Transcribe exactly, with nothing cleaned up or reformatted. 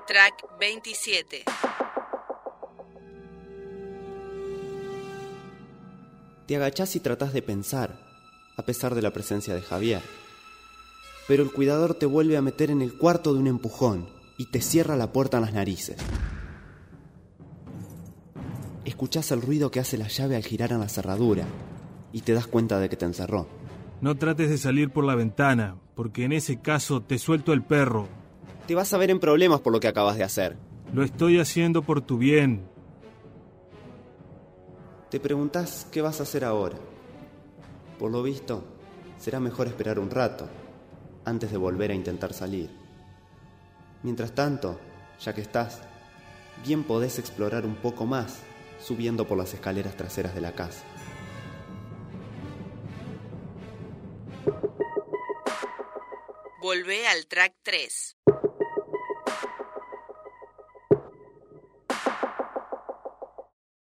Track veintisiete. Te agachás y tratás de pensar, a pesar de la presencia de Javier. Pero el cuidador te vuelve a meter en el cuarto de un empujón y te cierra la puerta en las narices. Escuchás el ruido que hace la llave al girar en la cerradura y te das cuenta de que te encerró. No trates de salir por la ventana, porque en ese caso te suelto el perro. Te vas a ver en problemas por lo que acabas de hacer. Lo estoy haciendo por tu bien. Te preguntás qué vas a hacer ahora. Por lo visto, será mejor esperar un rato antes de volver a intentar salir. Mientras tanto, ya que estás, bien podés explorar un poco más subiendo por las escaleras traseras de la casa. Volvé al track tres.